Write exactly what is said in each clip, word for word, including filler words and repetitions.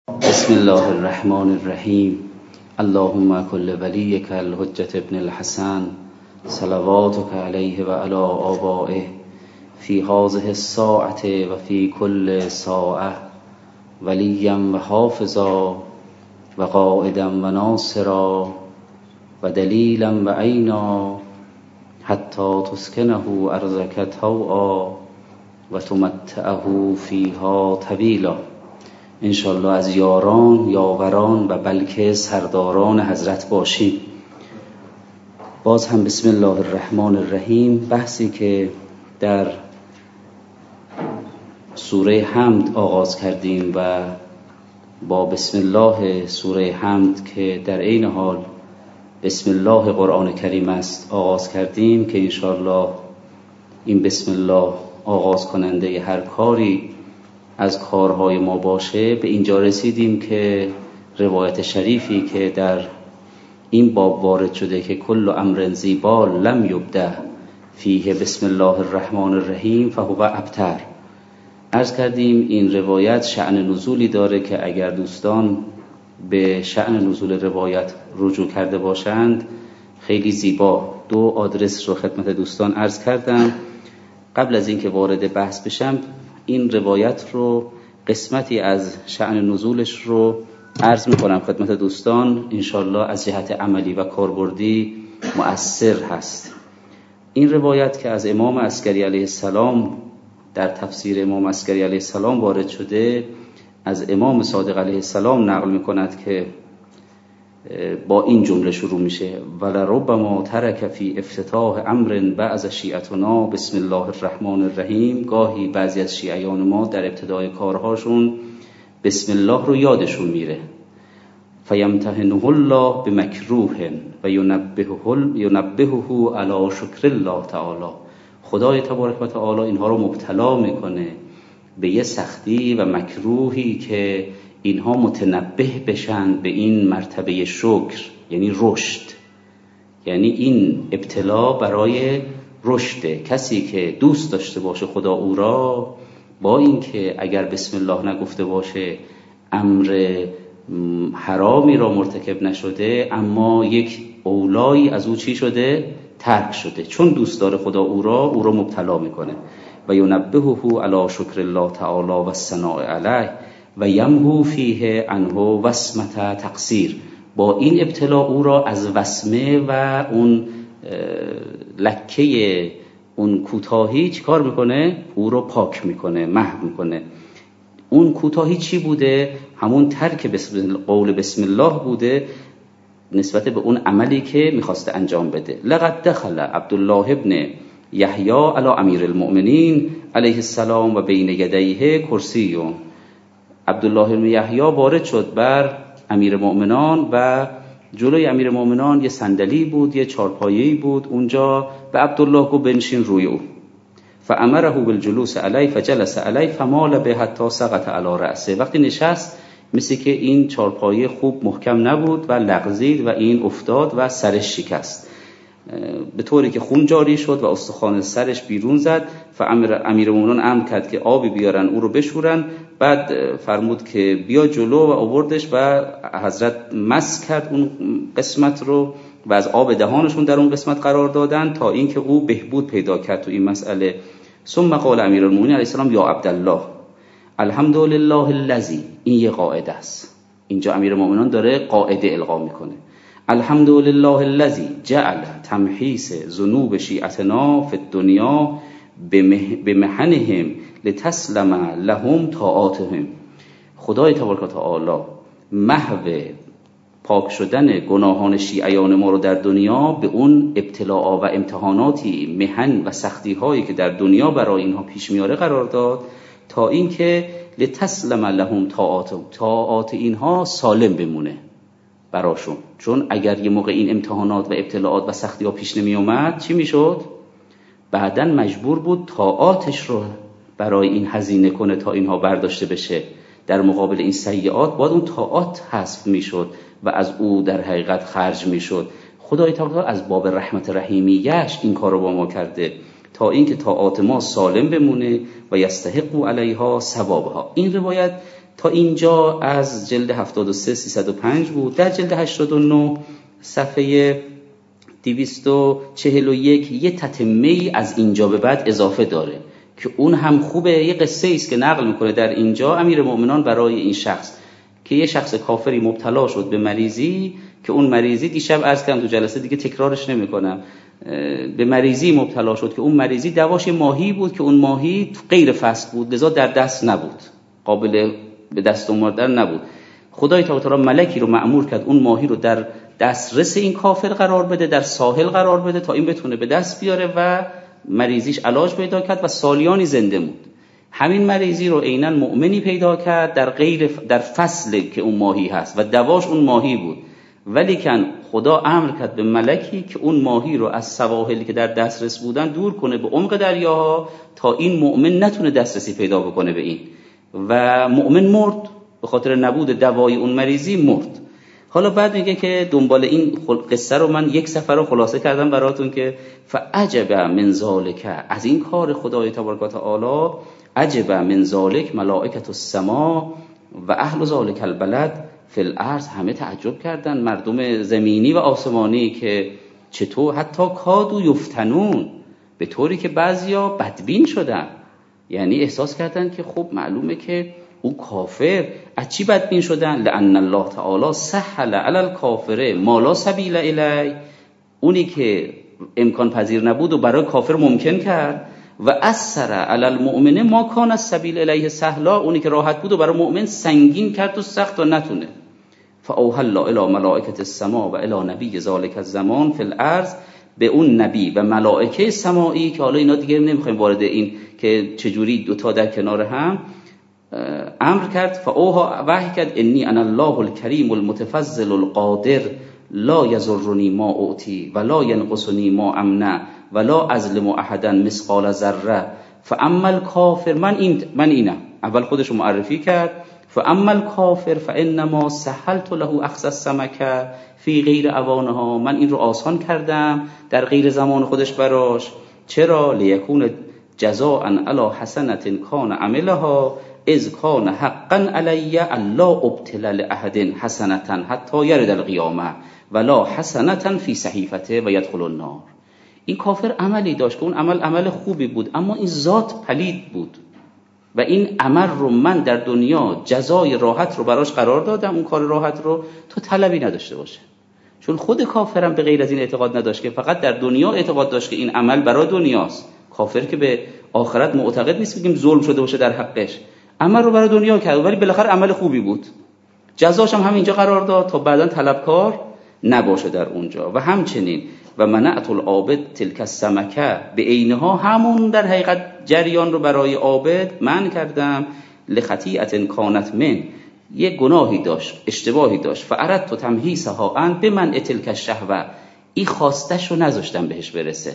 بسم الله الرحمن الرحیم. اللهم كل وليك الحجة ابن الحسن صلواتك عليه وعلى آبائه في هذه الساعة وفي كل ساعة وليا وحافظا وقائدا وناصرا ودليلا وعينا حتى تسكنه أرضك طوعا وتمتعه فيها طويلا. انشالله از یاران، یاوران و بلکه سرداران حضرت باشیم. باز هم بسم الله الرحمن الرحیم. بحثی که در سوره حمد آغاز کردیم و با بسم الله سوره حمد که در عین حال بسم الله قرآن کریم است آغاز کردیم که انشالله این بسم الله آغاز کننده هر کاری از کارهای ما باشه. به اینجا رسیدیم که روایت شریفی که در این باب وارد شده که کل امر زیبال لم یبدأ فیه بسم الله الرحمن الرحیم فهو ابتر. عرض کردیم این روایت شأن نزولی داره که اگر دوستان به شأن نزول روایت رجوع کرده باشند خیلی زیبا. دو آدرس رو خدمت دوستان عرض کردم. قبل از اینکه وارد بحث بشم این روایت رو قسمتی از شأن نزولش رو عرض میکنم خدمت دوستان، انشالله از جهت عملی و کاربردی مؤثر هست. این روایت که از امام عسکری علیه السلام در تفسیر امام عسکری علیه السلام وارد شده از امام صادق علیه السلام نقل میکند که با این جمله شروع میشه: ولربما ترک فی افتتاح امر بعض شیعتنا بسم الله الرحمن الرحیم. گاهی بعضی از شیعیان ما در ابتدای کارهاشون بسم الله رو یادشون میره. فیمتحنه الله بمکروه و ینبهه علی شکر الله تعالی. خدای تبارک و تعالی اینها رو مبتلا میکنه به یه سختی و مکروهی که اینها متنبه بشن به این مرتبه شکر، یعنی رشد. یعنی این ابتلا برای رشد. کسی که دوست داشته باشه خدا او را، با اینکه اگر بسم الله نگفته باشه امر حرامی را مرتکب نشده، اما یک اولایی از او چی شده؟ ترک شده. چون دوست داره خدا او را، او را مبتلا میکنه. و ینبهه علی شکر الله تعالی و الثناء علیه و یمحو فیه عنه وسمة تقصیر. با این ابتلا او را از وسمه و اون لکه اون کوتاهی چی کار میکنه؟ او را پاک میکنه، محو میکنه. اون کوتاهی چی بوده؟ همون ترک بسم قول بسم الله بوده نسبت به اون عملی که میخواسته انجام بده. لقد دخل عبدالله ابن یحیی علی امیر المؤمنین علیه السلام و بین یدیه کرسی. عبدالله ابن یحیی وارد شد بر امیر مؤمنان و جلوی امیر مؤمنان یه صندلی بود، یه چارپایه‌ای بود اونجا، و عبدالله گفت بنشین روی او. فامره بالجلوس علیه فجلس علیه فمال به حتی سقط علی رأسه. وقتی نشست مثل که این چارپایه خوب محکم نبود و لغزید و این افتاد و سرش شکست، به طوری که خون جاری شد و استخوان سرش بیرون زد. امیر مومنان امر کرد که آبی بیارن او رو بشورن. بعد فرمود که بیا جلو و آوردش و حضرت مس کرد اون قسمت رو و از آب دهانشون در اون قسمت قرار دادن تا اینکه او بهبود پیدا کرد تو این مسئله. ثم قال امیر المؤمنین علیه السلام یا عبدالله الحمدلله الذی. این یه قاعده است. اینجا امیر المؤمنین داره قاعده القا میکنه. الحمدلله الذی جعل تمحیص ذنوب شیعتنا فی الدنیا بمحنهم لتسلم لهم طاعاتهم. خدای تبارک و تعالی محو پاک شدن گناهان شیعیان ما رو در دنیا به اون ابتلاء و امتحاناتی، محن و سختی هایی که در دنیا برای اینها پیش میاره قرار داد تا اینکه لتسلم لهم طاعاتهم، طاعات اینها سالم بمونه براشون. چون اگر یه موقع این امتحانات و ابتلاعات و سختی ها پیش نمی اومد چی میشد؟ بعداً مجبور بود طاعاتش رو برای این هزینه کنه تا اینها برداشته بشه. در مقابل این سیئات باید اون طاعات حذف میشد و از او در حقیقت خرج میشد. خدای تعالی از باب رحمت رحیمیش این کار رو با ما کرده تا اینکه طاعات ما سالم بمونه و یستحق علیها ثوابها. این روایت تا اینجا از جلد هفتاد و سه سیصد و پنج بود. در جلد هشتاد و نه صفحه دویست و چهل و یک یه تتمه‌ای از اینجا به بعد اضافه داره که اون هم خوبه. یه قصه ایست که نقل میکنه در اینجا امیر مومنان برای این شخص که یه شخص کافری مبتلا شد به مریضی، که اون مریضی دیشب عرض کردم تو جلسه دیگه تکرارش نمیکنم، به مریضی مبتلا شد که اون مریضی دواش ماهی بود که اون ماهی غیر فصل بود، لذا در دست نبود، قابل به دست آوردن نبود. خدای تعالی ملکی رو مأمور کرد اون ماهی رو در دسترس این کافر قرار بده، در ساحل قرار بده تا این بتونه به دست بیاره و مریضیش علاج پیدا کرد و سالیانی زنده موند. همین مریضی رو عیناً مؤمنی پیدا کرد در غیر در فصل که اون ماهی هست و دواش اون ماهی بود، ولیکن خدا امر کرد به ملکی که اون ماهی رو از سواحلی که در دسترس بودن دور کنه به عمق دریاها تا این مؤمن نتونه دسترسی پیدا بکنه به این، و مؤمن مرد به خاطر نبود دوای اون مریضی مرد. حالا بعد میگه که دنبال این قصه رو من یک سفر رو خلاصه کردم براتون که فعجب من ذالک، از این کار خدای تبارک و تعالی، عجب من ذالک ملائکه السما و اهل ذالک البلد فی الارض، همه تعجب کردن مردم زمینی و آسمانی که چطور حتی کادو یفتنون، به طوری که بعضیا بدبین شدن، یعنی احساس کردن که خب معلومه که او کافر. از چی بدبین شدن؟ لأن الله تعالی سهل علی الکافر ما لا سبیل الیه، اونی که امکان پذیر نبود و برای کافر ممکن کرد، و اثر علی المؤمن ما کان السبیل الیه سهلا، اونی که راحت بود و برای مؤمن سنگین کرد و سخت و نتونه. فاوحى الله الی ملائکه السما و الی نبی ذلک الزمان فی الارض، به اون نبی و ملائکه سمایی که حالا اینا دیگه نمیخوایم وارد این که چجوری دوتا در کنار هم امر کرد، فاوحى وحی کرد انی انا الله الکریم المتفضل القادر لا یضرنی ما اعطی ولا ینقصنی ما امنع ولا ازلم احدا مثقال ذره فاما الکافر، من این من اینم، اول خودش معرفی کرد، فاما الکافر فانما سهلت له اخذ السمک فی غیر اوانها، من این رو آسان کردم در غیر زمان خودش براش. چرا؟ لیکون جزاء علی حسنة کان عملها اذ کان حقا علی الا ابتل لاحد حسنة حتی یرد القیامه ولا حسنة فی صحیفته و یدخل النار. این کافر عملی داشت که اون عمل عمل خوبی بود، اما این ذات پلید بود و این عمل رو من در دنیا جزای راحت رو براش قرار دادم، اون کار راحت رو تو طلبی نداشته باشه. چون خود کافرم به غیر از این اعتقاد نداشت که فقط در دنیا اعتقاد داشت که این عمل برای دنیاست. کافر که به آخرت معتقد نیست بگیم ظلم شده باشه در حقش، عمل رو برای دنیا کرد ولی بالاخره عمل خوبی بود، جزاش هم همینجا قرار داد تا بعداً طلبکار نباشه در اونجا. و همچنین و منعت العابد تلک السمکه، به عینها همون در حقیقت جریان رو برای عابد من کردم، لخطیئة کانت من، یک گناهی داشت، اشتباهی داشت، فاردت تمحیصها عن بمنع تلک الشهوه، این خواستش رو نذاشتم بهش برسه،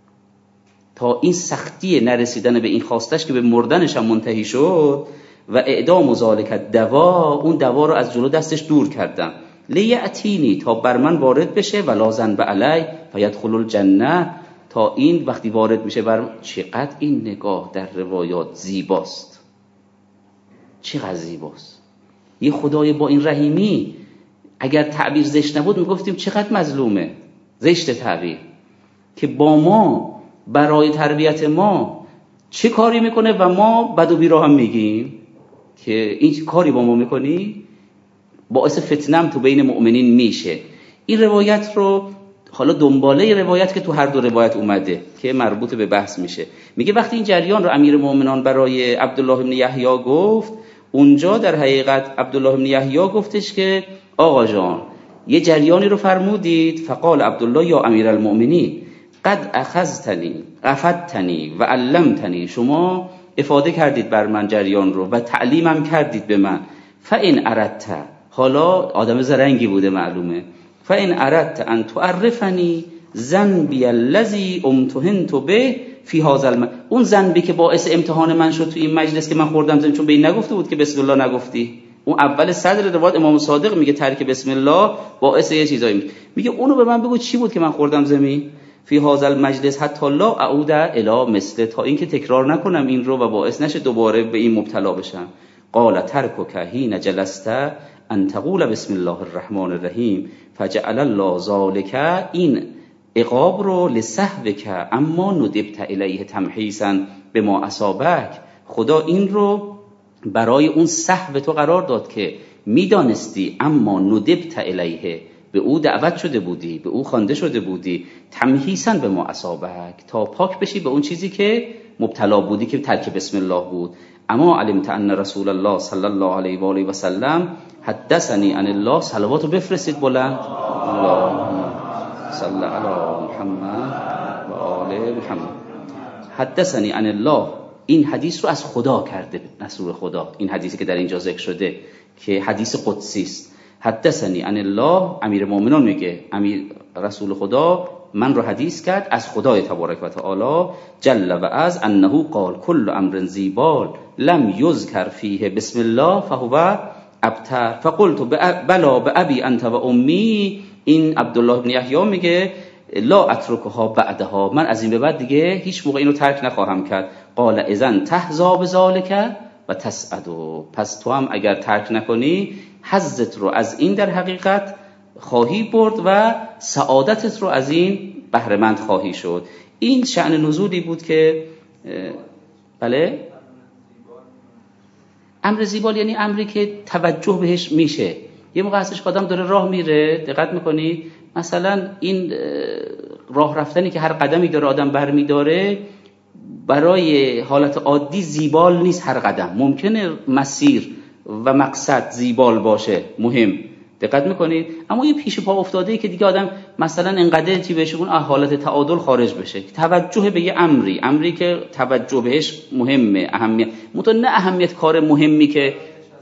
تا این سختی نرسیدن به این خواستش که به مردنش هم منتهی شد، و اعدام ذالک الدوا، اون دوا رو از جلو دستش دور کردم، لیأتینی، تا بر من وارد بشه، ولا ذنب علی فیدخل الجنه، تا این وقتی وارد میشه بر. چقدر این نگاه در روایات زیباست، چقدر زیباست. یه خدای با این رحیمی، اگر تعبیر زشت نبود میگفتیم چقدر مظلومه، زشت تعبیر، که با ما برای تربیت ما چه کاری میکنه و ما بد و بیرا هم میگیم که این کاری با ما میکنی باعث فتنم تو بین مؤمنین میشه. این روایت رو حالا دنباله روایت که تو هر دو روایت اومده که مربوط به بحث میشه، میگه وقتی این جریان رو امیر مومنان برای عبدالله بن یحیی گفت، اونجا در حقیقت عبدالله بن یحیی گفتش که آقا جان یه جریانی رو فرمودید، فقال عبدالله یا امیر المؤمنین قد اخذتنی افدتنی و علمتنی، شما افاده کردید بر من جریان رو و تعلیمم کردید به من، فان اردت، حالا آدم زرنگی بوده معلومه، فان اردت ان تعرفنی ذنبی الذی امتحنت به فی هذا الم... اون ذنبی که باعث امتحان من شد تو این مجلس که من خوردم زمین، چون به این نگفته بود که بسم الله نگفتی. اون اول صدر روایت امام صادق میگه ترک بسم الله باعث یه چیزایی میشه، میگه اونو به من بگو چی بود که من خوردم زمین فی هذا المجلس حتی لا اعود الی مثل، تا اینکه تکرار نکنم این رو و باعث نشه دوباره به این مبتلا بشم. قال ترکک حین جلست ان تقول بسم الله الرحمن الرحیم فجعل الله ذلک، این عقاب رو لسهوک اما ندبت الیه تمحیصا بما اصابک، خدا این رو برای اون سهو تو قرار داد که میدانستی اما ندبت الیه، به او دعوت شده بودی، به او خوانده شده بودی، تمحیصا بما اصابک، تا پاک بشی به اون چیزی که مبتلا بودی که ترک بسم الله بود. اما علمت ان رسول الله صلی الله علیه و آله و سلم حدثنی عن الله، صلواتو بفرستید بلند، اللهم صل علی محمد و آل محمد. حدثنی عن الله، این حدیث رو از خدا کرده رسول خدا، این حدیثی که در اینجا ذکر شده که حدیث قدسی است. حدثنی عن الله، امیر مومنان میگه امیر رسول خدا من رو حدیث کرد از خدای تبارک و تعالی جل و عز انه قال کل امر زیبال لم یذکر فیه بسم الله فهو ابتر فقلت بلا بابی انت و امی. این عبدالله بن یحیی میگه لا اترکها بعدها، من از این به بعد دیگه هیچ موقع اینو ترک نخواهم کرد. قال اذن تحظا بذلک و تسعد، پس تو هم اگر ترک نکنی حظت رو از این در حقیقت خواهی برد و سعادتت رو از این بهره مند خواهی شد. این شأن نزولی بود که بله امر زیبال یعنی امری که توجه بهش میشه. یه موقع هستش آدم داره راه میره، دقت میکنید مثلا این راه رفتنی که هر قدمی داره آدم برمیداره برای حالت عادی زیبال نیست، هر قدم ممکنه مسیر و مقصد زیبال باشه، مهم، دقت میکنید. اما یه پیش پا افتاده ای که دیگه آدم مثلا انقدر چی بشه اون حالت تعادل خارج بشه، توجه به یه امری امری که توجه بهش مهمه، اهمیت متو نه اهمیت کار مهمی که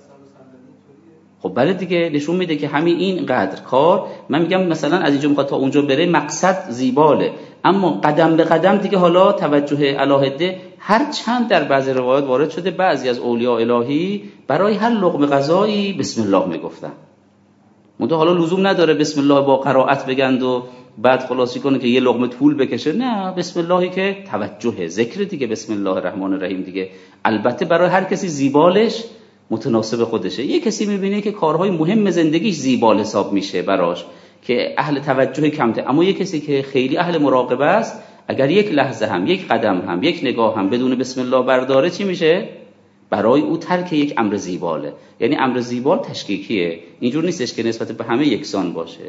خب بله دیگه نشون میده که همین اینقدر کار، من میگم مثلا از اینجا میخواد تا اونجا بره مقصد زیباله، اما قدم به قدم دیگه حالا توجه علاهده. هر چند در بعضی روایات وارد شده بعضی از اولیاء الهی برای هر لقمه غذایی بسم الله میگفتن، منتها حالا لزوم نداره بسم الله با قرائت بگند و بعد خلاصی کنه که یه لقمه طول بکشه، نه، بسم اللهی که توجه ذکر دیگه، بسم الله الرحمن الرحیم دیگه. البته برای هر کسی زیبالش متناسب خودشه. یه کسی میبینه که کارهای مهم زندگیش زیبال حساب میشه براش که اهل توجه کمته، اما یه کسی که خیلی اهل مراقبه است اگر یک لحظه هم یک قدم هم یک نگاه هم بدون بسم الله برداره چی میشه؟ برای او ترک یک امر زیباله. یعنی امر زیبال تشکیکیه، اینجور نیستش که نسبت به همه یکسان باشه.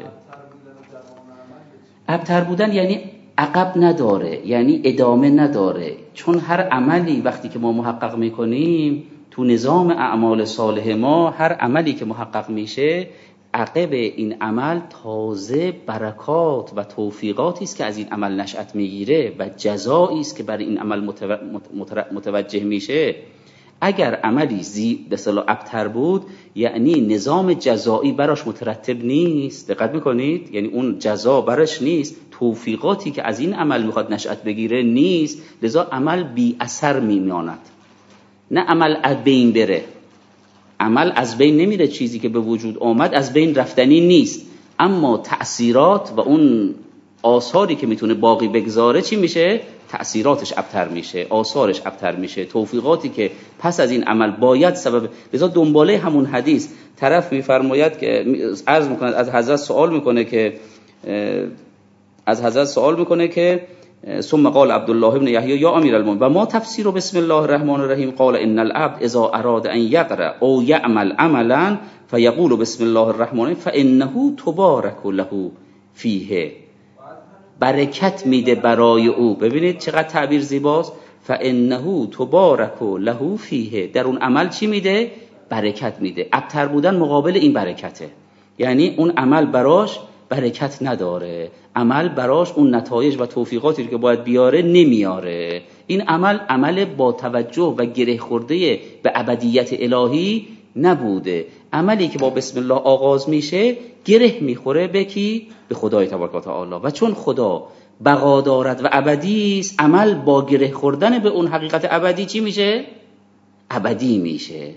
ابتر بودن یعنی عقب نداره، یعنی ادامه نداره، چون هر عملی وقتی که ما محقق میکنیم تو نظام اعمال صالح ما، هر عملی که محقق میشه عقب این عمل تازه برکات و توفیقاتی است که از این عمل نشأت میگیره و جزایی است که برای این عمل متو... متوجه میشه. اگر عملی زی به اصطلاح ابتر بود یعنی نظام جزایی براش مترتب نیست، دقت میکنید، یعنی اون جزا براش نیست، توفیقاتی که از این عمل میخواد نشأت بگیره نیست، لذا عمل بی اثر میماند. نه عمل از بین بره، عمل از بین نمیره، چیزی که به وجود آمد از بین رفتنی نیست، اما تأثیرات و اون آثاری که میتونه باقی بگذاره چی میشه؟ تأثیراتش ابتر میشه، آثارش ابتر میشه، توفیقاتی که پس از این عمل باید سبب. لذا دنباله همون حدیث طرف میفرماید که عرض میکنه از حضرت سوال میکنه که از حضرت سوال میکنه که ثم قال عبدالله ابن یحیی یا امیر المؤمنین و ما تفسیر بسم الله الرحمن الرحیم؟ قال ان العبد اذا اراد ان یقرأ او یعمل عملا فیقول بسم الله الرحمن فانه تبارک له فیه، برکت میده برای او. ببینید چقدر تعبیر زیباست، فانه تبارک له فیه، در اون عمل چی میده؟ برکت میده. ابتر بودن مقابل این برکته، یعنی اون عمل براش برکت نداره، عمل براش اون نتایج و توفیقاتی که باید بیاره نمیاره. این عمل عمل با توجه و گره خورده به ابدیت الهی نبوده. عملی که با بسم الله آغاز میشه گره میخوره به کی؟ به خدای تبارک و تعالی، و چون خدا بقا دارد و ابدی است، عمل با گره خوردن به اون حقیقت ابدی چی میشه؟ ابدی میشه.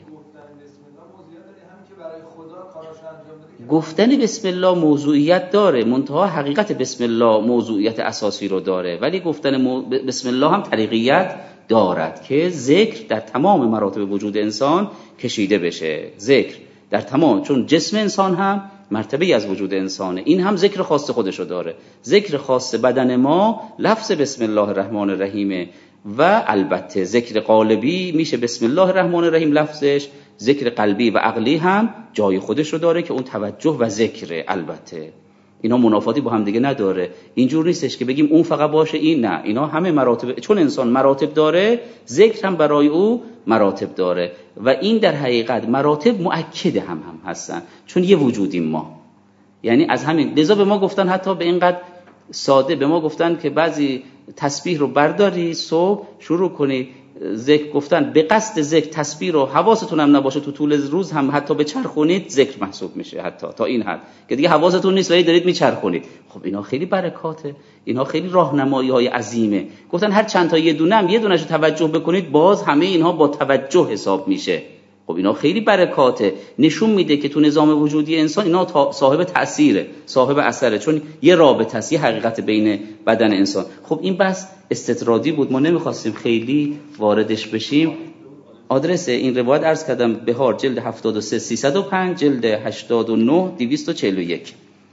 گفتن بسم الله موضوعیت داره، منتها حقیقت بسم الله موضوعیت اساسی رو داره، ولی گفتن مو... بسم الله هم طریقیت دارد که ذکر در تمام مراتب وجود انسان کشیده بشه. ذکر در تمام، چون جسم انسان هم مرتبه از وجود انسانه، این هم ذکر خاص خودشو داره. ذکر خاص بدن ما لفظ بسم الله الرحمن الرحیم و البته ذکر قالبی میشه بسم الله الرحمن الرحیم لفظش، ذکر قلبی و عقلی هم جای خودشو داره که اون توجه و ذکر. البته اینا منافاتی با هم دیگه نداره، اینجور نیستش که بگیم اون فقط باشه این نه، اینا همه مراتب، چون انسان مراتب داره ذکر هم برای او مراتب داره و این در حقیقت مراتب مؤکد هم هم هستن، چون یه وجودیم ما. یعنی از همین لذا به ما گفتن، حتی به اینقدر ساده به ما گفتن که بعضی تسبیح رو برداری صبح شروع کنی ذکر گفتن، به قصد ذکر تسبیح رو حواستون هم نباشه تو طول روز هم حتی بچرخونید ذکر محسوب میشه، حتی تا این حد که دیگه حواستون نیست ولی دارید میچرخونید. خب اینا خیلی برکاته، اینا خیلی راهنمایی‌های عظیمه. گفتن هر چند تا یه دونه هم یه دونه‌شو توجه بکنید باز همه اینها با توجه حساب میشه. خب اینا خیلی برکاته، نشون میده که تو نظام وجودی انسان اینا صاحب تأثیره، صاحب اثره، چون یه رابطه است، یه حقیقت بین بدن انسان. خب این بحث استطرادی بود، ما نمیخواستیم خیلی واردش بشیم. آدرس این روایت عرض کردم بهار جلد هفتاد و سه سیصد و پنج، جلد هشتاد و نه دویست و چهل و یک.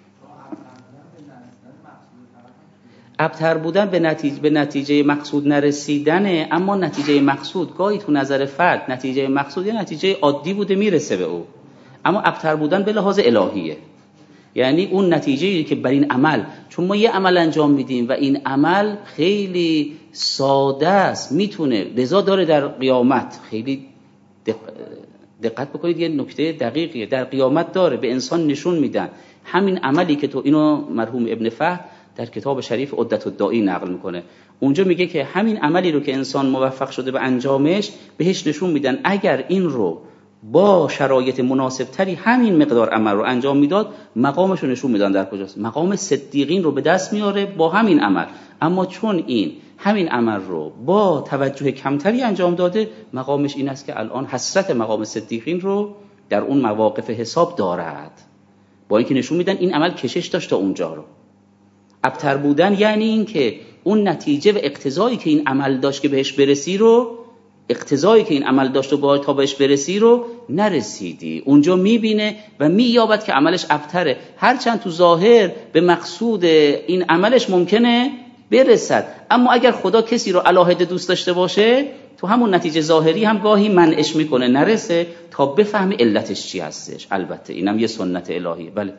ابتر بودن به نتیجه به نتیجه مقصود نرسیدنه، اما نتیجه مقصود گاهی تو نظر فرد نتیجه مقصود یه نتیجه عادی بوده میرسه به او، اما ابتر بودن به لحاظ الهیه. یعنی اون نتیجه‌ای که بر این عمل، چون ما یه عمل انجام میدیم و این عمل خیلی ساده است میتونه، لذا داره در قیامت خیلی دقت بکنید یه نکته دقیقیه، در قیامت داره به انسان نشون میدن همین عملی که تو، اینو مرحوم ابن فهد در کتاب شریف عدت الداعی نقل میکنه، اونجا میگه که همین عملی رو که انسان موفق شده به انجامش بهش نشون میدن اگر این رو با شرایط مناسب تری همین مقدار عمل رو انجام میداد مقامش رو نشون میدن در کجاست، مقام صدیقین رو به دست میاره با همین عمل. اما چون این همین عمل رو با توجه کمتری انجام داده مقامش این است که الان حسرت مقام صدیقین رو در اون مواقف حساب دارد، با اینکه نشون میدن این عمل کشش داشت تا اونجا رو. ابتر بودن یعنی این که اون نتیجه و اقتضایی که این عمل داشت که بهش برسی رو، اقتضایی که این عمل داشت و با تا بهش برسی رو نرسیدی، اونجا میبینه و مییابد که عملش ابتره، هرچند تو ظاهر به مقصود این عملش ممکنه برسد، اما اگر خدا کسی رو علاهده دوست داشته باشه تو همون نتیجه ظاهری هم گاهی منعش میکنه نرسه تا بفهمی علتش چی هستش. البته اینم یه سنت الهیه. بله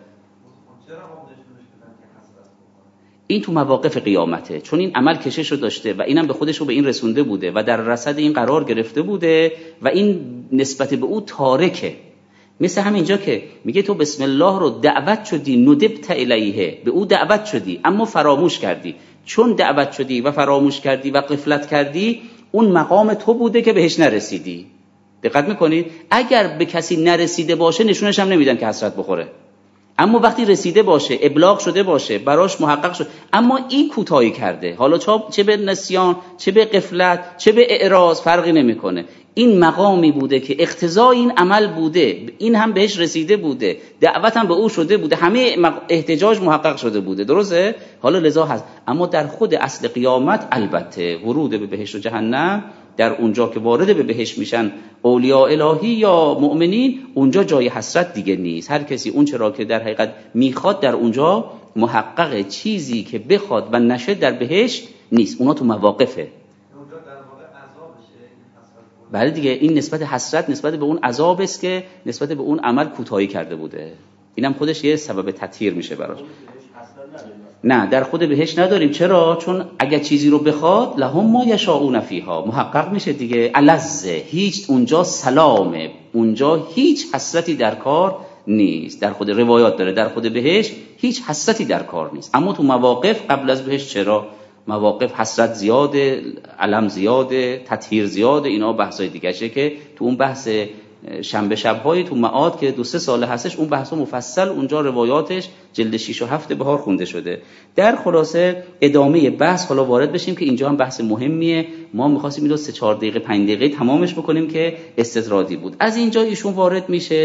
این تو مواقف قیامته، چون این عمل کشش رو داشته و اینم به خودش رو به این رسونده بوده و در رصد این قرار گرفته بوده و این نسبت به او تارکه. مثل همینجا که میگه تو بسم الله رو دعوت شدی، ندبت الیه، به او دعوت شدی اما فراموش کردی، چون دعوت شدی و فراموش کردی و غفلت کردی اون مقام تو بوده که بهش نرسیدی. دقت میکنید اگر به کسی نرسیده باشه نشونش هم نمیدن که حسرت بخوره، اما وقتی رسیده باشه، ابلاغ شده باشه، براش محقق شد، اما این کوتاهی کرده، حالا چه به نسیان، چه به غفلت، چه به اعراض فرقی نمیکنه، این مقامی بوده که اقتضای این عمل بوده، این هم بهش رسیده بوده، دعوت هم به او شده بوده، همه احتجاج محقق شده بوده، درسته؟ حالا لذا هست. اما در خود اصل قیامت البته ورود به بهشت و جهنم، در اونجا که وارد به بهشت میشن اولیاء الهی یا مؤمنین، اونجا جای حسرت دیگه نیست. هر کسی اون چرا که در حقیقت میخواد در اونجا محقق، چیزی که بخواد و نشه در بهشت نیست، اونا تو مواقفه. بله دیگه، این نسبت حسرت نسبت به اون عذاب است که نسبت به اون عمل کوتاهی کرده بوده، اینم خودش یه سبب تطهیر میشه براش. نه در خود بهش نداریم. چرا؟ چون اگر چیزی رو بخواد لهم ما یشاؤون فیها، محقق میشه دیگه، الزه، هیچ اونجا سلامه، اونجا هیچ حسرتی در کار نیست. در خود روایات داره در خود بهش هیچ حسرتی در کار نیست، اما تو مواقف قبل از بهش چرا؟ مواقف حسرت زیاده، علم زیاده، تطهیر زیاده، اینا بحثای دیگه شه که تو اون بحث شنبه شب‌های تو معاد که دو سه ساله هستش، اون بحث مفصل اونجا روایاتش جلد شش و هفت بهار خونده شده. در خلاصه ادامه بحث حالا وارد بشیم که اینجا هم بحث مهمیه، ما می‌خواستیم اینو سه چهار دقیقه پنج دقیقه تمامش بکنیم که استطرادی بود. از اینجا ایشون وارد میشه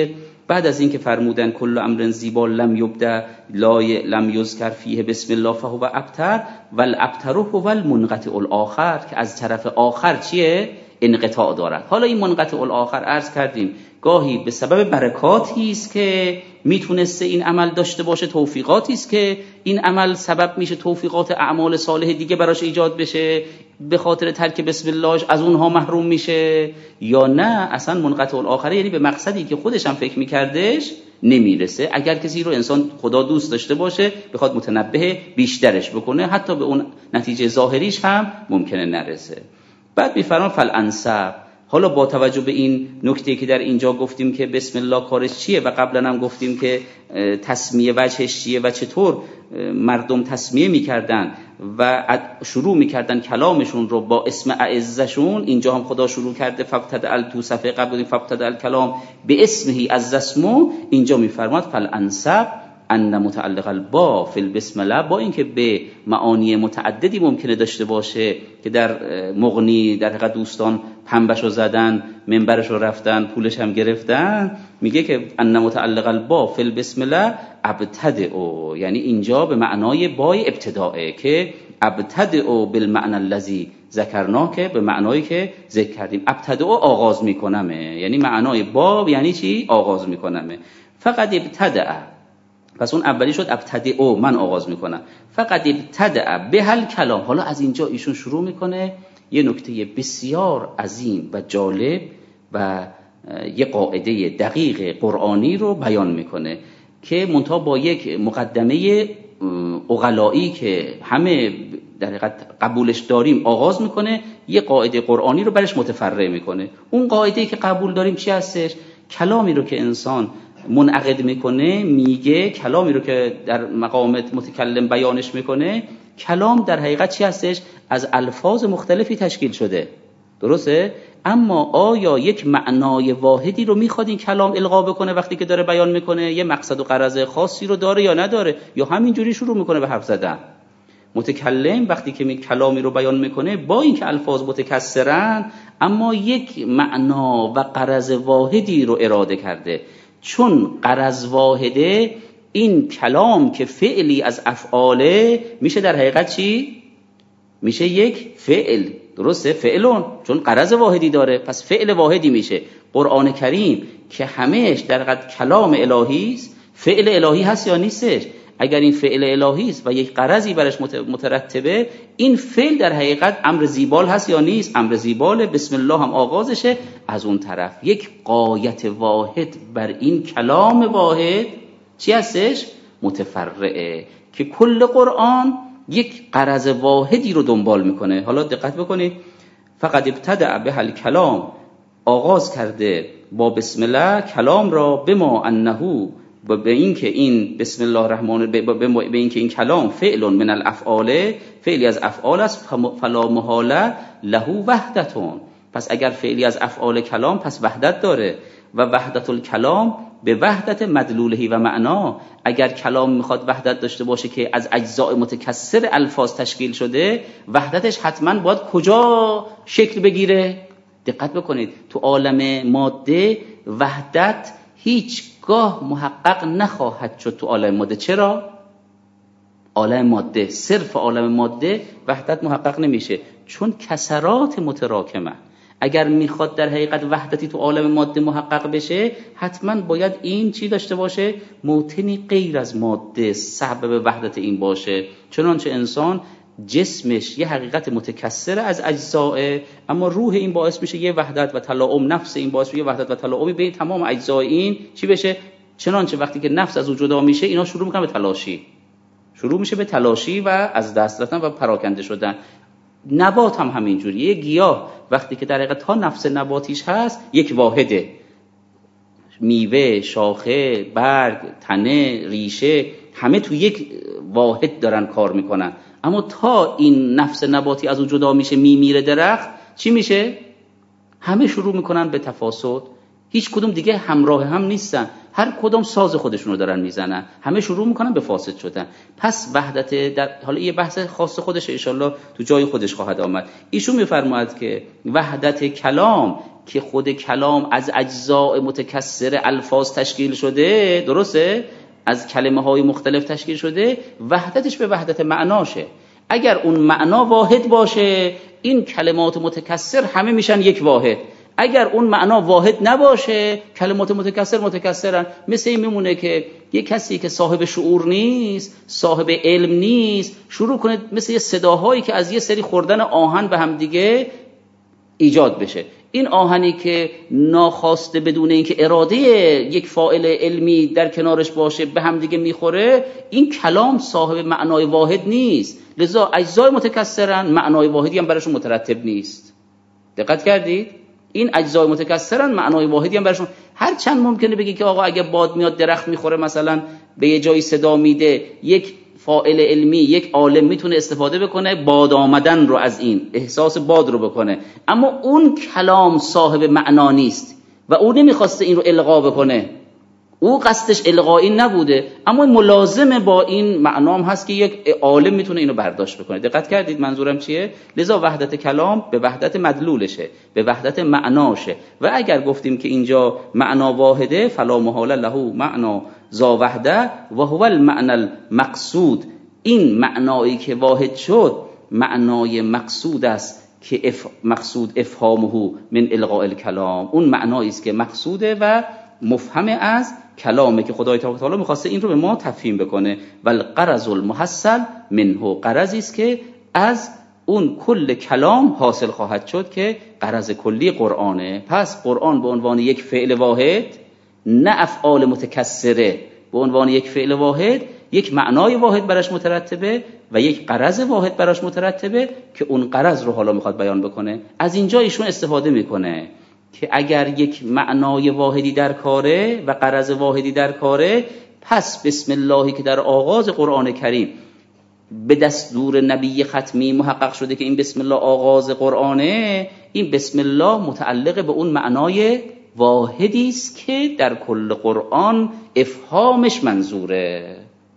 بعد از این که فرمودن کل امر زیبا لم یبدا لا لم یذکر فیه بسم الله فهو ابتر والابتر هو المنقطع الاخر، که از طرف آخر چیه؟ انقطاع دارد. حالا این منقطع الاخر عرض کردیم گاهی به سبب برکاتی است که میتونسته این عمل داشته باشه، توفیقاتی است که این عمل سبب میشه توفیقات اعمال صالح دیگه براش ایجاد بشه، به خاطر ترک بسم الله از اونها محروم میشه، یا نه اصلا منقطع الاخره یعنی به مقصدی که خودش هم فکر میکردش نمیرسه. اگر کسی رو انسان خدا دوست داشته باشه بخواد متنبه بیشترش بکنه، حتی به اون نتیجه ظاهریش هم ممکنه نرسه. بعد میفرمان فالانسب. حالا با توجه به این نکته که در اینجا گفتیم که بسم الله کارش چیه و قبلا هم گفتیم که تسمیه وجهش چیه و چطور مردم تسمیه میکردن و شروع میکردن کلامشون رو با اسم اعزشون، اینجا هم خدا شروع کرده فابتدأ تو صفحه قبل این فابتدأ الکلام به اسمه عز اسمه، اینجا میفرماد فالانسب ان متعلق البا فی البسم الله، با اینکه به معانی متعددی ممکنه داشته باشه که در مغنی در حقیقت دوستان پنبشو زدن، منبرشو رفتن، پولش هم گرفتن، میگه که ان متعلق البا فی البسم الله ابتدئ، یعنی اینجا به معنای بای ابتداءه که ابتدئ بالمعنى الذی ذکرناه، که به معنایی که ذکر کردیم. ابتدئ آغاز میکنمه، یعنی معنای باب یعنی چی؟ آغاز میکنمه. فقط ابتدأ، پس اون اولی شد ابتدئ، من آغاز میکنم. فقط ابتدأ بهل کلام. حالا از اینجا ایشون شروع میکنه یه نکته بسیار عظیم و جالب و یه قاعده دقیق قرآنی رو بیان میکنه که منتها با یک مقدمه عقلایی که همه در حقیقت قبولش داریم آغاز میکنه، یه قاعده قرآنی رو برش متفرع میکنه. اون قاعده‌ای که قبول داریم چی هستش؟ کلامی رو که انسان منعقد میکنه، میگه کلامی رو که در مقام متکلم بیانش میکنه، کلام در حقیقت چی هستش؟ از الفاظ مختلفی تشکیل شده، درسته؟ اما آیا یک معنای واحدی رو میخواد این کلام القا بکنه وقتی که داره بیان میکنه؟ یه مقصد و غرض خاصی رو داره یا نداره؟ یا همینجوری شروع میکنه به حرف زدن؟ متکلم وقتی که کلامی رو بیان میکنه با اینکه الفاظ متکثرن اما یک معنا و غرض واحدی رو اراده کرده. چون غرض واحده، این کلام که فعلی از افعاله میشه در حقیقت چی؟ میشه یک فعل، درسته؟ فعلون، چون غرض واحدی داره پس فعل واحدی میشه. قرآن کریم که همهش در حقیقت کلام الهی است، فعل الهی هست یا نیستش؟ اگر این فعل الهی است و یک غرضی برش مترتبه، این فعل در حقیقت امر زیبال هست یا نیست؟ امر زیباله، بسم الله هم آغازشه. از اون طرف یک غایت واحد بر این کلام واحد چی هستش؟ متفرعه، که کل قرآن یک غرض واحدی رو دنبال میکنه. حالا دقت بکنید، فقط ابتدأ به الکلام، آغاز کرده با بسم الله کلام را، بما انه، به این که این بسم الله الرحمن، به این که این کلام فعل من الافعال، فعلی از افعال است، فلا محاله له وحدتون، پس اگر فعلی از افعال کلام پس وحدت داره. و وحدت الکلام به وحدت مدلوله و معنا، اگر کلام میخواد وحدت داشته باشه که از اجزاء متکثر الفاظ تشکیل شده، وحدتش حتما باید کجا شکل بگیره؟ دقت بکنید، تو عالم ماده وحدت هیچگاه محقق نخواهد شد. تو عالم ماده چرا؟ عالم ماده، صرف عالم ماده وحدت محقق نمیشه، چون کسرات متراکمه. اگر میخواد در حقیقت وحدتی تو عالم ماده محقق بشه، حتما باید این چی داشته باشه؟ موطنی غیر از ماده سبب وحدت این باشه. چنانچه انسان جسمش یه حقیقت متکثر از اجزاء، اما روح این باعث میشه یه وحدت و تلاؤم، نفس این باعث میشه یه وحدت و تلاؤمی بین تمام اجزای این چی بشه. چنانچه وقتی که نفس از او جدا میشه، اینا شروع میکنن به تلاشی، شروع میشه به تلاشی و از دست رفتن و پراکنده شدن. نبات هم همینجوریه. گیاه وقتی که در حقیقت ها نفس نباتیش هست یک واحده، میوه، شاخه، برگ، تنه، ریشه، همه تو یک واحد دارن کار میکنن. اما تا این نفس نباتی از او جدا میشه، میمیره درخت، چی میشه؟ همه شروع میکنن به تفاسد، هیچ کدوم دیگه همراه هم نیستن، هر کدوم ساز خودشونو دارن میزنن، همه شروع میکنن به فاسد شدن. پس وحدت در حالا یه بحث خاص خودش ان شاءالله تو جای خودش خواهد آمد. ایشون میفرماید که وحدت کلام که خود کلام از اجزاء متکثر الفاظ تشکیل شده، درسته؟ از کلمه های مختلف تشکیل شده، وحدتش به وحدت معناشه. اگر اون معنا واحد باشه این کلمات متکثر همه میشن یک واحد. اگر اون معنا واحد نباشه کلمات متکثر متکثرن. مثل این میمونه که یک کسی که صاحب شعور نیست، صاحب علم نیست، شروع کنه مثل یه صداهایی که از یه سری خوردن آهن به هم دیگه ایجاد بشه. این آهنی که ناخواسته بدون اینکه اراده یک فاعل علمی در کنارش باشه به هم دیگه میخوره، این کلام صاحب معنای واحد نیست. لذا اجزای متکثرن، معنای واحدی هم براشون مترتب نیست. دقت کردید؟ این اجزای متکثرن، معنای واحدی هم براشون. هر چند ممکنه بگی که آقا اگه باد میاد درخت میخوره مثلا به یه جایی صدا میده، یک فاعل علمی، یک عالم میتونه استفاده بکنه باد آمدن رو، از این احساس باد رو بکنه، اما اون کلام صاحب معنا نیست و او نمیخواسته این رو القا بکنه، او قصدش القایی نبوده، اما ملازمه با این معنام هست که یک عالم میتونه اینو برداشت بکنه. دقت کردید منظورم چیه؟ لذا وحدت کلام به وحدت مدلولشه، به وحدت معناشه. و اگر گفتیم که اینجا معنا واحده، فلا محال له معنا ذا وحده و هو المعنى المقصود. این معنایی که واحد شد معنای مقصود است که اف مقصود افهامه من القاء الکلام، اون معنایی است که مقصوده و مفهمه از کلامه که خدای تعالی میخواسته این رو به ما تفهیم بکنه. و الغرض المحصل منه، غرضی است که از اون کل کلام حاصل خواهد شد که غرض کلی قرآنه. پس قرآن به عنوان یک فعل واحد، نه افعال متکثره، به عنوان یک فعل واحد یک معنای واحد براش مترتبه و یک غرض واحد براش مترتبه که اون غرض رو حالا میخواد بیان بکنه. از اینجا ایشون استفاده میکنه که اگر یک معنای واحدی در کاره و غرض واحدی در کاره، پس بسم اللهی که در آغاز قرآن کریم به دستور نبی ختمی محقق شده که این بسم الله آغاز قرآنه، این بسم الله متعلق به اون معنای واحدی است که در کل قرآن افهامش منظوره.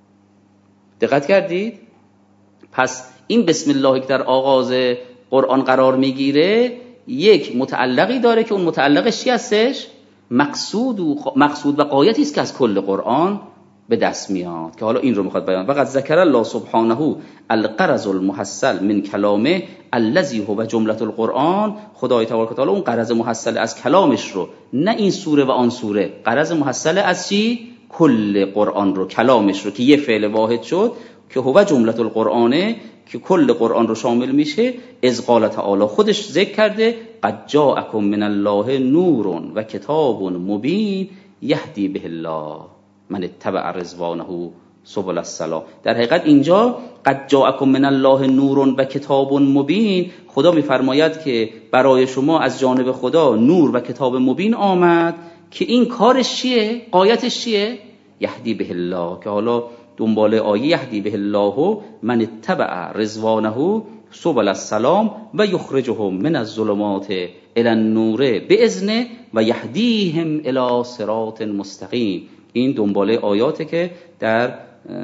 دقت کردید؟ پس این بسم الله که در آغاز قرآن قرار میگیره یک متعلقی داره که اون متعلقش چی هستش؟ مقصود و مقصود و غایتی است که از کل قرآن به دست میاد، که حالا این رو میخواد بیان. وقد ذکر الله سبحانه الغرض المحصل من کلامه الذی هو جمله القرآن. خدای تبارک و تعالی اون غرض محصل از کلامش رو، نه این سوره و آن سوره، غرض محصل از چی؟ کل قرآن رو، کلامش رو که یه فعل واحد شد که هو جمله القرآنه، که کل قرآن رو شامل میشه. از قال تعالی، خودش ذکر کرده قد جاءکم من الله نور و کتاب مبین یهدی به الله من اتبع رضوانه سبل السلام. در حقیقت اینجا قد جاءکم من الله نور و کتاب مبین، خدا میفرماید که برای شما از جانب خدا نور و کتاب مبین آمد که این کارش چیه؟ غایتش چیه؟ یهدی به الله، که حالا دنبال آیه یهدی به الله من اتبع رضوانه سبل السلام و یخرجهم من الظلمات الی النور باذنه و یهدیهم الی صراط مستقیم. این دنباله آیاته که در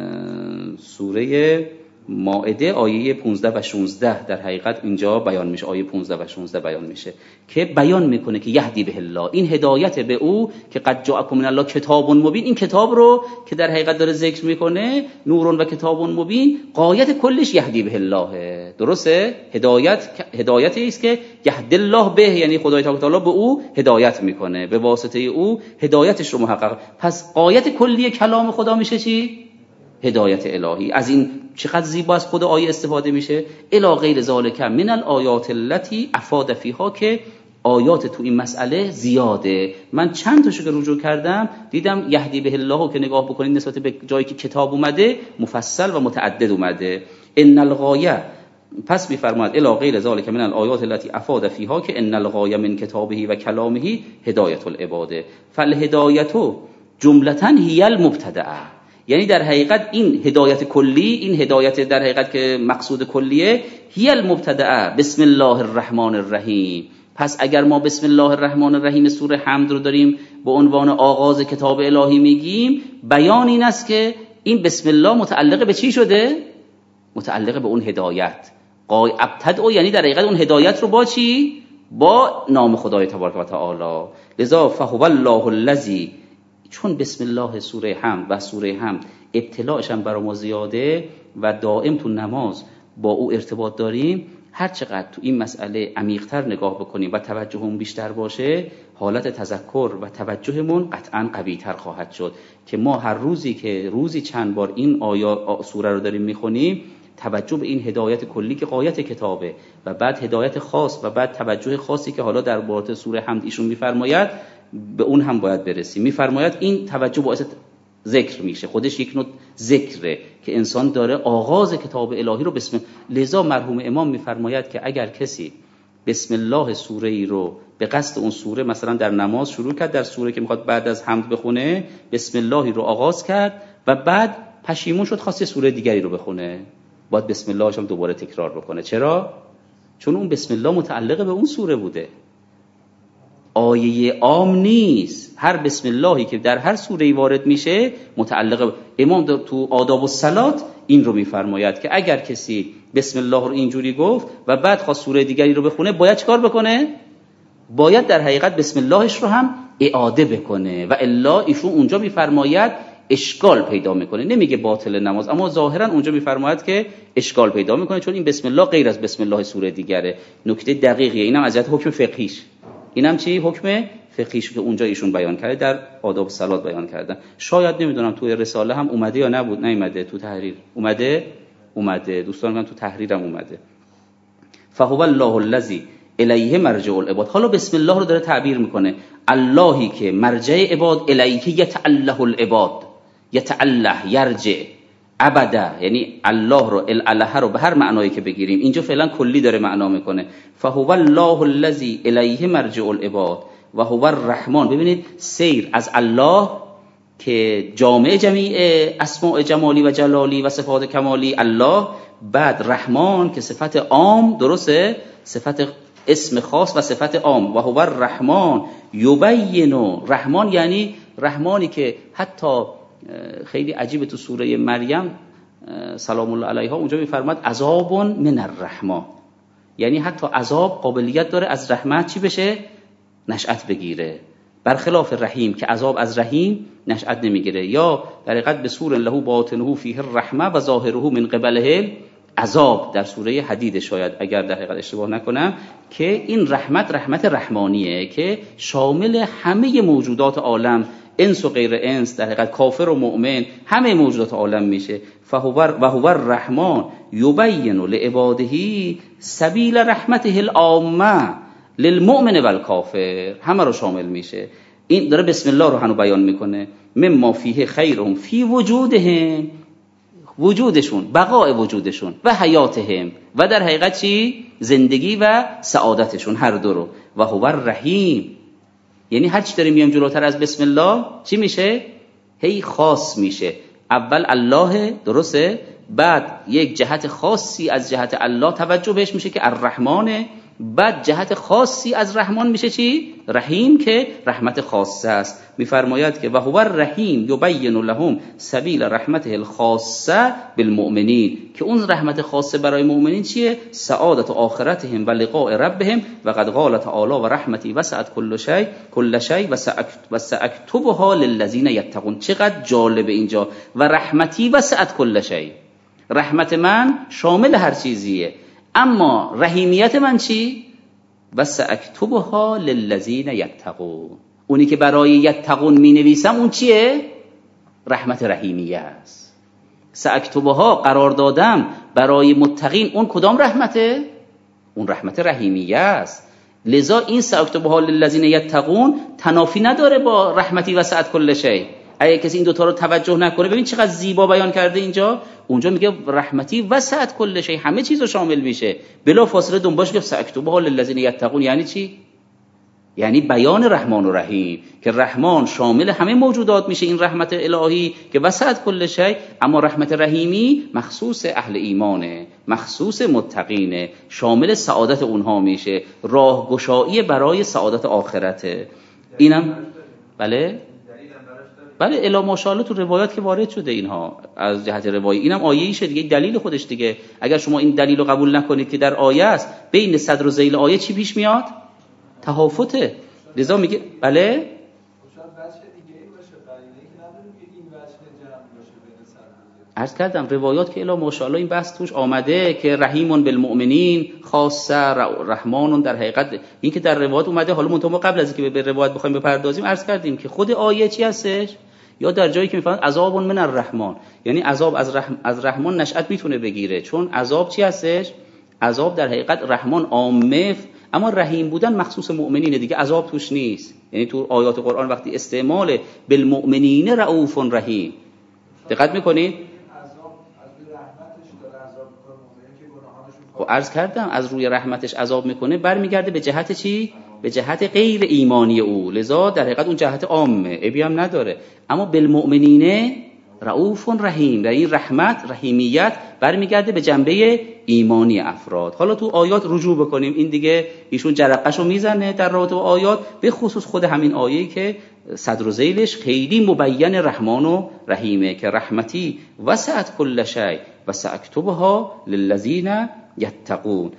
سوره مائده آیه پانزده و شانزده در حقیقت اینجا بیان میشه. آیه پانزده و شانزده بیان میشه که بیان میکنه که یهدی به الله، این هدایت به او که قد جاءکم من الله کتاب مبین. این کتاب رو که در حقیقت داره ذکر میکنه، نور و کتاب مبین، غایت کلش یهدی به الله. درسته؟ هدایت هدایتی است که یهدی الله به، یعنی خدای تعالی به او هدایت میکنه، به واسطه او هدایتش رو محقق. پس غایت کلی کلام خدا میشه چی؟ هدایت الهی. از این چقدر زیبا از خود آیه استفاده میشه. الی غیر ذالک من الآیات التي افاد فیها، که آیات تو این مسئله زیاده. من چند تاشو که رجوع کردم دیدم یهدی به الله که نگاه بکنید نسبت به جایی که کتاب اومده مفصل و متعدد اومده. ان الغایه، پس میفرماید الی غیر ذالک من الآیات التي افاد فیها که ان الغایه من کتابه و کلامه هدایت العباد فالهدایت جملة هی المبتدأ. یعنی در حقیقت این هدایت کلی، این هدایت در حقیقت که مقصود کلیه، هی المبتدأ بسم الله الرحمن الرحیم. پس اگر ما بسم الله الرحمن الرحیم سوره حمد رو داریم به عنوان آغاز کتاب الهی میگیم، بیان این است که این بسم الله متعلق به چی شده؟ متعلق به اون هدایت. قای ابتدأ، یعنی در حقیقت اون هدایت رو با چی؟ با نام خدای تبارک و تعالی. لذا فهو الله الذی، چون بسم الله سوره حمد و سوره حمد ابتلاعش هم برای ما زیاده و دائم تو نماز با او ارتباط داریم، هر چقدر تو این مسئله عمیق‌تر نگاه بکنیم و توجهمون بیشتر باشه، حالت تذکر و توجهمون قطعاً قوی‌تر خواهد شد که ما هر روزی که روزی چند بار این آیات سوره رو داریم میخونیم، توجه به این هدایت کلی که غایت کتابه و بعد هدایت خاص و بعد توجه خاصی که حالا در باب سوره حمد ایشون میفرماید به اون هم باید برسیم. میفرماید این توجه باعث ذکر میشه، خودش یک نوع ذکره که انسان داره آغاز کتاب الهی رو بسم. لذا مرحوم امام میفرماید که اگر کسی بسم الله سوره ای رو به قصد اون سوره مثلا در نماز شروع کرد، در سوره که میخواد بعد از حمد بخونه بسم الله رو آغاز کرد و بعد پشیمون شد خواست سوره دیگری رو بخونه، باید بسم اللهش هم دوباره تکرار بکنه. چرا؟ چون اون بسم الله متعلق به اون سوره بوده، آیه عام نیست. هر بسم اللهی که در هر سوره‌ای وارد میشه متعلق. امام تو آداب الصلات این رو میفرماید که اگر کسی بسم الله رو اینجوری گفت و بعد خواست سوره دیگری رو بخونه، باید چیکار بکنه؟ باید در حقیقت بسم اللهش رو هم اعاده بکنه و الا ایشون اونجا میفرماید اشکال پیدا میکنه. نمیگه باطل نماز، اما ظاهرا اونجا میفرماید که اشکال پیدا میکنه، چون این بسم الله غیر از بسم الله سوره دیگره. نکته دقیقیه. اینم از جهت حکم فقهیش، اینم چی حکم فقهیش که اونجا ایشون بیان کرده، در آداب الصلات بیان کردن. شاید نمیدونم توی رساله هم اومده یا نبود، نیومده. تو تحریر اومده؟ اومده. دوستان میگن تو تحریرم اومده. فهو الله الذی الیه مرجع العباد. حالا بسم الله رو داره تعبیر میکنه، اللهی که مرجع عباد، الیه که یتعله العباد، یتعله یرجع، ابدا یعنی الله رو الاله رو به هر معنایی که بگیریم، اینجا فعلا کلی داره معنا میکنه. فهو الله الذی الیه مرجع العباد و هو الرحمن. ببینید سیر از الله که جامع جمیع اسماء جمالی و جلالی و صفات کمالی الله، بعد رحمان که صفت عام، درسته، صفت اسم خاص و صفت عام. و هو الرحمن یبین، رحمان یعنی رحمانی که حتی خیلی عجیبه تو سوره مریم سلام الله علیها اونجا میفرماد عذاب من الرحمن، یعنی حتی عذاب قابلیت داره از رحمت چی بشه؟ نشأت بگیره، برخلاف رحیم که عذاب از رحیم نشأت نمیگیره. یا در حقیقت به سوره له باطنه فیه الرحمه و ظاهره من قبله عذاب، در سوره حدید شاید اگر در حقیقت اشتباه نکنم، که این رحمت رحمت رحمانیه که شامل همه موجودات عالم، انس و غیر انس، در حقیقت کافر و مؤمن، همه موجودات عالم میشه. فهو و هو الرحمن یبین لعباده سبیل رحمته العامه للمؤمن والکافر، همه رو شامل میشه. این داره بسم الله رو هنو بیان میکنه، مما فیه خیرهم فی وجودهم، وجودشون، بقاء وجودشون، و حیاتهم، و در حقیقت چی؟ زندگی و سعادتشون، هر دو رو. و هو الرحیم، یعنی هر چی داریم میام جلوتر از بسم الله چی میشه؟ هی خاص میشه. اول الله، درسته، بعد یک جهت خاصی از جهت الله توجه بهش میشه که الرحمانه، بعد جهت خاصی از رحمان میشه چی؟ رحیم که رحمت خاصه است. میفرماید که و هو الرحیم یبین لهم سبیل رحمته الخاصه بالمؤمنین، که اون رحمت خاصه برای مؤمنین چیه؟ سعادت آخرتهم و لقاء ربهم. و قد قال تعالی و رحمتی وسعت کل شیء کل شیء و ساکتبها للذین یتقون. چقدر جالب اینجا، و رحمتی وسعت کل شیء، رحمت من شامل هر چیزیه، اما رحیمیت من چی؟ و ساکتبها للذین یتقون، اونی که برای یتقون می نویسم اون چیه؟ رحمت رحیمیه است. ساکتبها قرار دادم برای متقین، اون کدام رحمته؟ اون رحمت رحیمیه است. لذا این ساکتبها للذین یتقون تنافی نداره با رحمتی وسعت کل شیء. اگه کسی این دوتا رو توجه نکنه، ببین چقدر زیبا بیان کرده اینجا. اونجا میگه رحمتی وسعت کل شیء، همه چیز رو شامل میشه، بلا فاصله دنبالش میگه ساکتبها للذین یتقون. یعنی چی؟ یعنی بیان رحمان و رحیم، که رحمان شامل همه موجودات میشه، این رحمت الهی که وسعت کل شیء، اما رحمت رحیمی مخصوص اهل ایمانه، مخصوص متقینه، شامل سعادت اونها میشه، راهگشایی برای سعادت آخرته. اینم بله بله الا ماشاءالله تو روایات که وارد شده اینها از جهت روایی، اینم آیه ایشه دیگه، دلیل خودش دیگه. اگر شما این دلیل رو قبول نکنید که در آیه است، بین صدر و ذیل آیه چی پیش میاد؟ تهافته. لذا میگه بله عرض کردم روایات که الا ماشاءالله این بحث توش آمده که رحیمون بالمؤمنین خاصه رحمانون در حقیقت این که در روایات اومده. حالا منتها ما قبل از اینکه به روایات بخوایم بپردازیم عرض کردیم که خود آیه چی هستش، یا در جایی که میفهمن عذاب من الرحمن، یعنی عذاب از رحم از رحمان نشأت میتونه بگیره، چون عذاب چی هستش، عذاب در حقیقت رحمان عامه، اما رحیم بودن مخصوص مؤمنینه دیگه، عذاب توش نیست. یعنی تو آیات قرآن وقتی استعمال بالمؤمنین رؤوف رحیم، دقت میکنید؟ و عرض کردم از روی رحمتش عذاب میکنه برمیگرده به جهت چی؟ به جهت غیر ایمانی او، لذا در حقیقت اون جهت عامه ابی هم نداره. اما بالمؤمنین رؤوف رحیم، در این رحمت رحیمیت برمیگرده به جنبه ایمانی افراد. حالا تو آیات رجوع بکنیم، این دیگه ایشون جرقه‌شو میزنه در رابطه با آیات، به خصوص خود همین آیه‌ای که صدر و ذیلش خیلی مبین رحمان و رحیمه که رحمتی وسعت کل شیء و ساکتبها للذین یتقون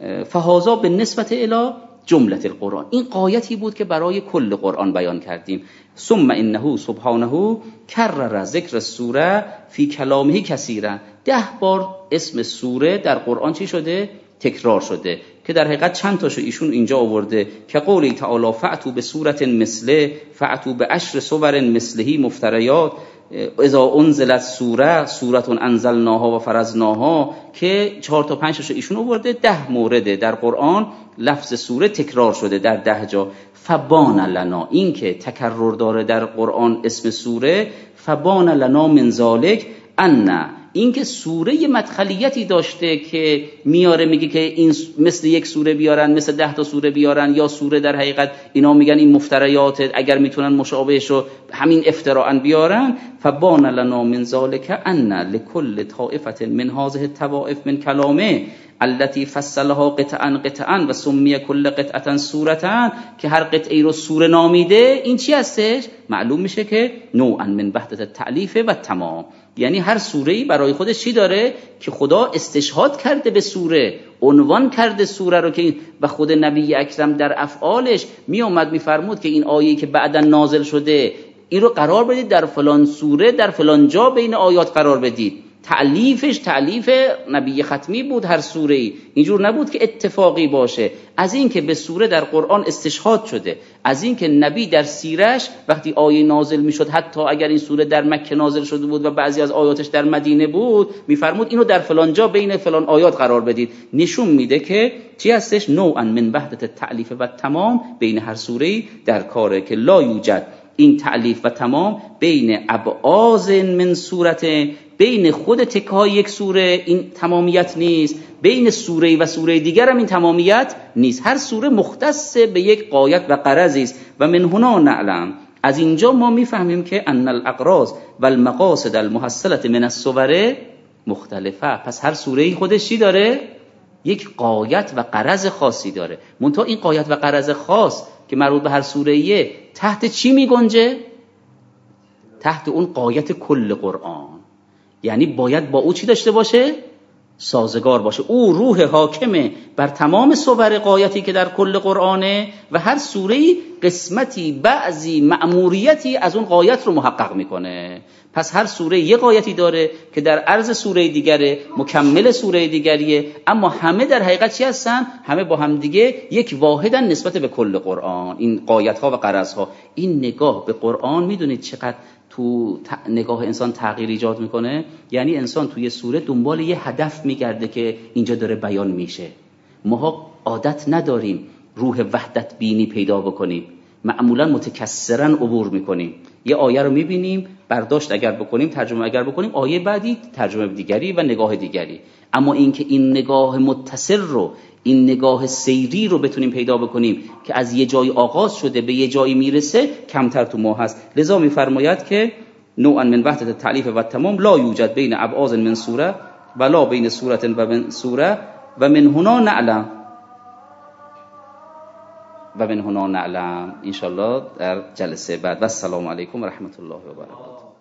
فهذا بالنسبه الی جمله القرآن. این قایتی بود که برای کل قرآن بیان کردیم. ثم انه سبحانه کرر ذکر السوره فی کلامه کثیرا، ده بار اسم سوره در قرآن چی شده؟ تکرار شده، که در حقیقت چند تاشو ایشون اینجا آورده که قولی تعالی فأتوا بسورة مثله فأتوا بعشر سور مثله مفتریات اذا انزلت سوره سورة انزلناها و فرضناها، که چهار تا پنج تاشو ایشون آورده. ده مورد در قرآن لفظ سوره تکرار شده در ده جا. فبان لنا، این که تکرر داره در قرآن اسم سوره، فبان لنا من ذالک ان، این که سوره یه مدخلیتی داشته که میاره میگه که این مثل یک سوره بیارن، مثل ده تا سوره بیارن، یا سوره در حقیقت اینا میگن این مفتریات، اگر میتونن مشابهش رو همین افتراء بیارن. فبان لنا من ذالک ان لكل طائفه من هذه الطوائف من کلامه التي فصلها قطعا قطعا و سمی کل قطعه سورة، که هر قطعی رو سوره نامیده. این چی هستش؟ معلوم میشه که نوعا من وحدت التألیف و تمام، یعنی هر سوره‌ای برای خودش چی داره که خدا استشهاد کرده به سوره، عنوان کرده سوره رو، که و خود نبی اکرم در افعالش می اومد میفرمود که این آیه‌ای که بعداً نازل شده این رو قرار بدید در فلان سوره، در فلان جا بین آیات قرار بدید. تألیفش تألیف نبی ختمی بود هر سوره‌ای، اینجور نبود که اتفاقی باشه. از این که به سوره در قرآن استشهاد شده، از این که نبی در سیرش وقتی آیه نازل میشد، حتی اگر این سوره در مکه نازل شده بود و بعضی از آیاتش در مدینه بود، میفرمود اینو در فلان جا بین فلان آیات قرار بدید. نشون میده که چی هستش؟ نوعا من وحدت التألیف و تمام بین هر سوره‌ای در کاره، که لا یوجد این تألیف و تمام بین ابعاض من صورت، بین خود تکهای یک سوره این تمامیت نیست، بین سوره و سوره دیگر هم این تمامیت نیست. هر سوره مختص به یک غایت و غرضی است. و من هنا نعلم، از اینجا ما میفهمیم که ان الاغراض و المقاصد المحصله من السور مختلفه. پس هر سوره خودش چی داره؟ یک غایت و غرض خاصی داره. منتها این غایت و غرض خاص که مربوط به هر سوره‌ایه تحت چی میگنجه؟ تحت اون غایت کل قرآن، یعنی باید با او چی داشته باشه؟ سازگار باشه. او روح حاکمه بر تمام سور غایتی که در کل قرآنه، و هر سوره‌ای قسمتی بعضی مأموریتی از اون غایت رو محقق میکنه. پس هر سوره یه غایتی داره که در عرض سوره دیگره، مکمل سوره دیگریه، اما همه در حقیقت چی هستن؟ همه با هم دیگه یک واحدن نسبت به کل قرآن. این غایت ها و غرض ها، این نگاه به قرآن میدونید چقدر تو نگاه انسان تغییر ایجاد میکنه؟ یعنی انسان توی سوره دنبال یه هدف میگرده که اینجا داره بیان میشه. ما عادت نداریم روح وحدت بینی پیدا بکنیم، معمولا متکثرا عبور میکنیم. یه آیه رو میبینیم، برداشت اگر بکنیم، ترجمه اگر بکنیم، آیه بعدی ترجمه دیگری و نگاه دیگری. اما اینکه این نگاه متصل رو، این نگاه سیری رو بتونیم پیدا بکنیم که از یه جای آغاز شده به یه جایی میرسه، کمتر تو ما هست. لذا میفرماید که نوعا من وحدت التألیف و تمام لا یوجد بین ابعاض من سوره ولا بین سوره و من سوره و من هنا نعلم و من هنا نعلم. انشالله در جلسه بعد. و السلام علیکم و رحمت الله و برکاته.